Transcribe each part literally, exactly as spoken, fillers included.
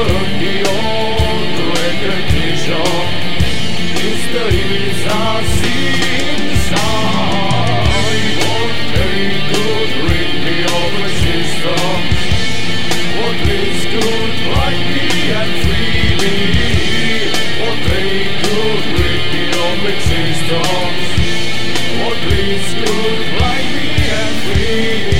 burn beyond recognition. Mysteries are seen inside. What they could rid me of resistance. What this could blind me and free me. What they could rid me of existence. What this could blind me and free me.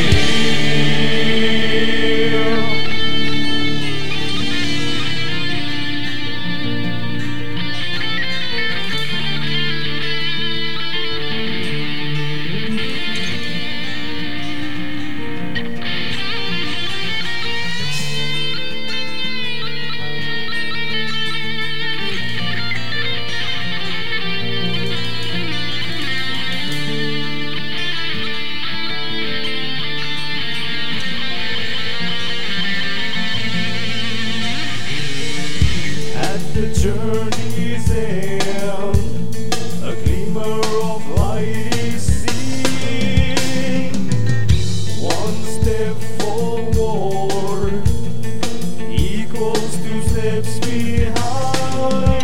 The journey's end, a glimmer of light is seen. One step forward equals two steps behind.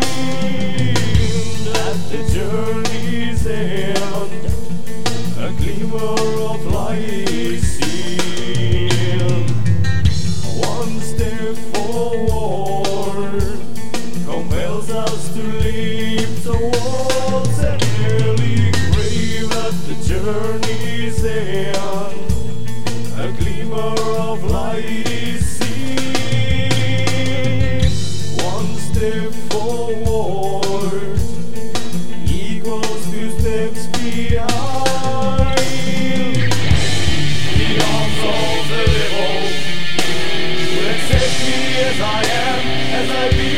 At the journey's end, a glimmer of light is seen. One step forward compels us to leap towards an early grave. At the journey's end, a glimmer of light is seen. One step forward equals two steps behind. The arms of the devil will accept me as I am, as I be.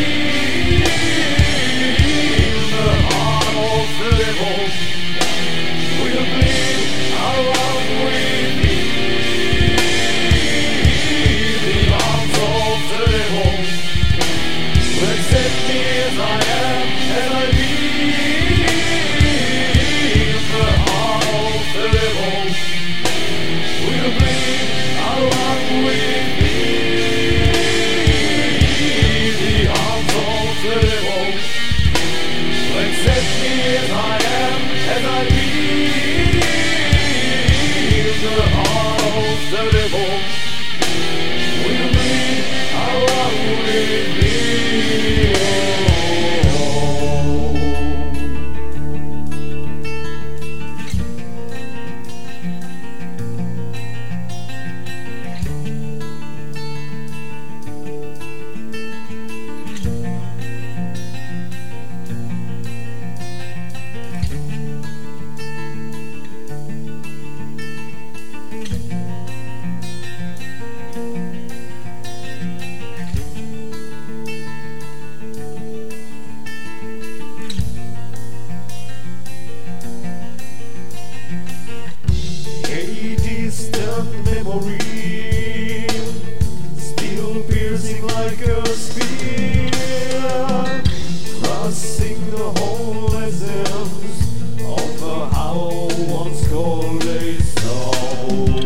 Memory still piercing like a spear, crossing the whole essence of a hollow once called a soul.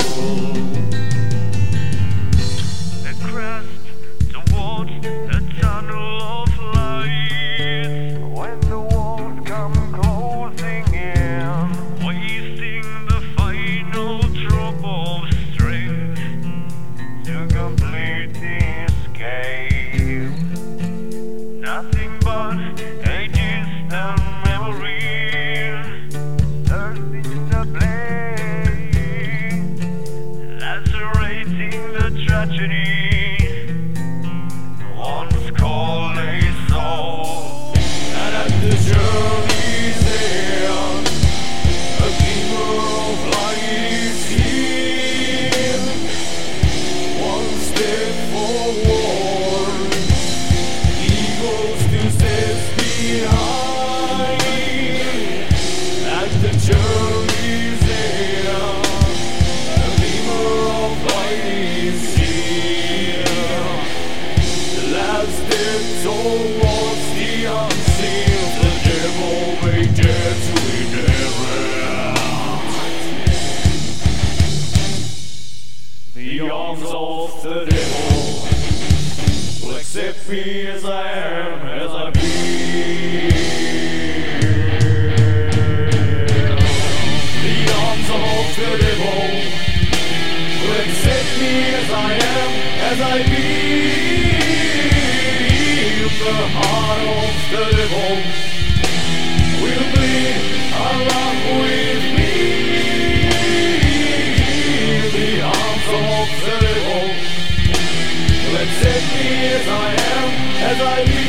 The crest towards the tunnel of light. When the walls come closing in, wasting the final drop of strength to complete the escape. Nothing but a distant memory, thirsting the blade, lacerating the tragedy once called a soul. And at the journey's end, a glimmer of light is seen. One step forward equals two steps behind. At the journey's end, a glimmer of light is seen. The last step towards the unseen, the devil may dare to inherit. The arms of the devil will accept me as I am, as I be. The arms of the devil will accept me as I am, as I be. The heart of the devil will bleed along with me. The arms of the devil will accept me as I am, as I be.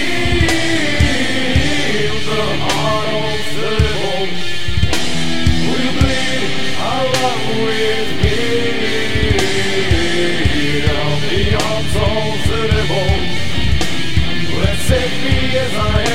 The heart of the devil will bleed along with me. The arms of the devil will accept me as I am.